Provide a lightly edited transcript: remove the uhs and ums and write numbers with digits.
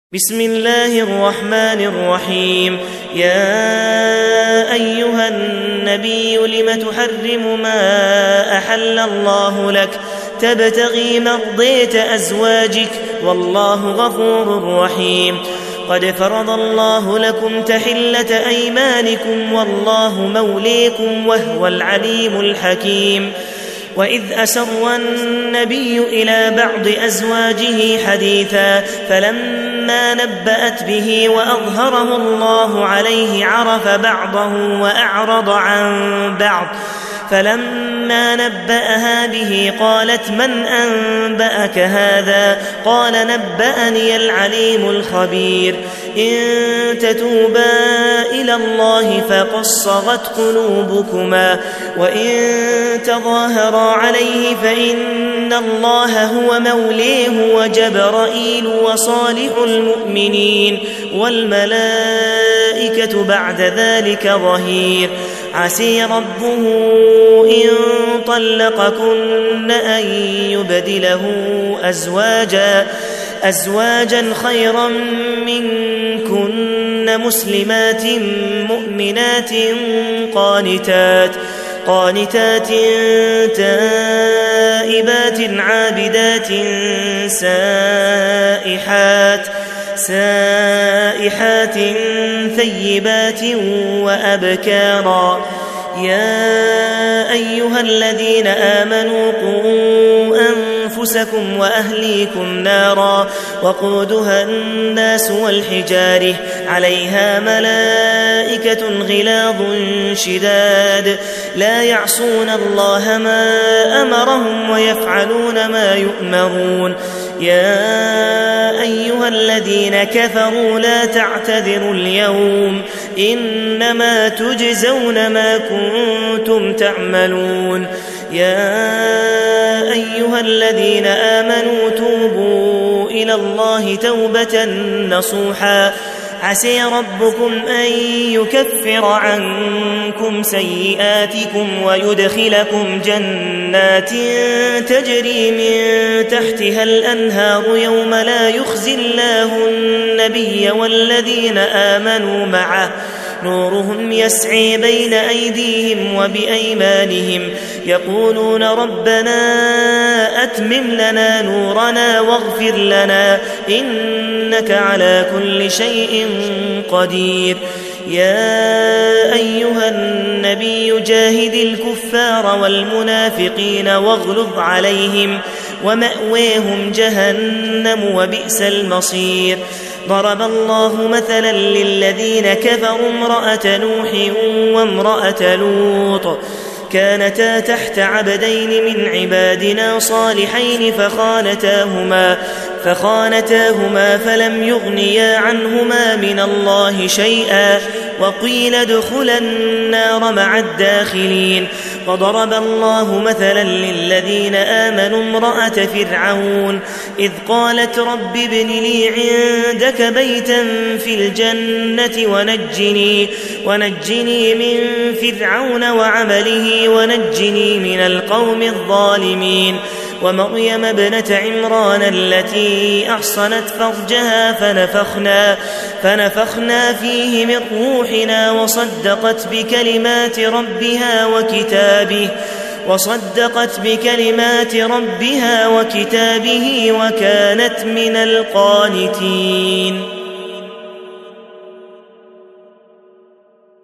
بسم الله الرحمن الرحيم. يا أيها النبي لم تحرم ما أحل الله لك تبتغي مرضية أزواجك والله غفور رحيم. قد فرض الله لكم تحلة أيمانكم والله موليكم وهو العليم الحكيم. وإذ أسر النبي إلى بعض أزواجه حديثا فلما نبأت به وأظهره الله عليه عرف بعضه وأعرض عن بعض فلما نبأها به قالت من أنبأك هذا؟ قال نبأني العليم الخبير. إن تتوبا إلى الله فقد صغت قلوبكما وإن تظاهرا عليه فإن الله هو موليه وجبرائيل وصالح المؤمنين والملائكة بعد ذلك ظهير. عسي ربه إن طلقكن أن يبدله أزواجا خيرا منكن مسلمات مؤمنات قانتات تائبات عابدات سائحات ثيبات وأبكارا. يا أيها الذين آمنوا قوا أنفسكم وأهليكم نارا وقودها الناس والحجارة عليها ملائكة غلاظ شداد لا يعصون الله ما أمرهم ويفعلون ما يؤمرون. يا أيها الذين كفروا لا تعتذروا اليوم إنما تجزون ما كنتم تعملون. يا أيها الذين آمنوا توبوا إلى الله توبة نصوحا عسى ربكم أن يكفر عنكم سيئاتكم ويدخلكم جنات تجري من تحتها الأنهار يوم لا يخزي الله النبي والذين آمنوا معه نورهم يسعي بين أيديهم وبأيمانهم يقولون ربنا أتمم لنا نورنا واغفر لنا إنك على كل شيء قدير. يا أيها النبي جاهد الكفار والمنافقين واغلظ عليهم ومأويهم جهنم وبئس المصير. ضرب الله مثلا للذين كفروا امرأة نوح وامرأة لوط كانتا تحت عبدين من عبادنا صالحين فخانتاهما فلم يغنيا عنهما من الله شيئا وقيل ادخلا النار مع الداخلين. وضرب الله مثلا للذين آمنوا امرأة فرعون إذ قالت رب ابن لي عندك بيتا في الجنة ونجني من فرعون وعمله ونجني من القوم الظالمين. ومريم ابنة عمران التي أحصنت فرجها فنفخنا فيه من روحنا وصدقت بكلمات ربها وكتابه وكانت من القانتين.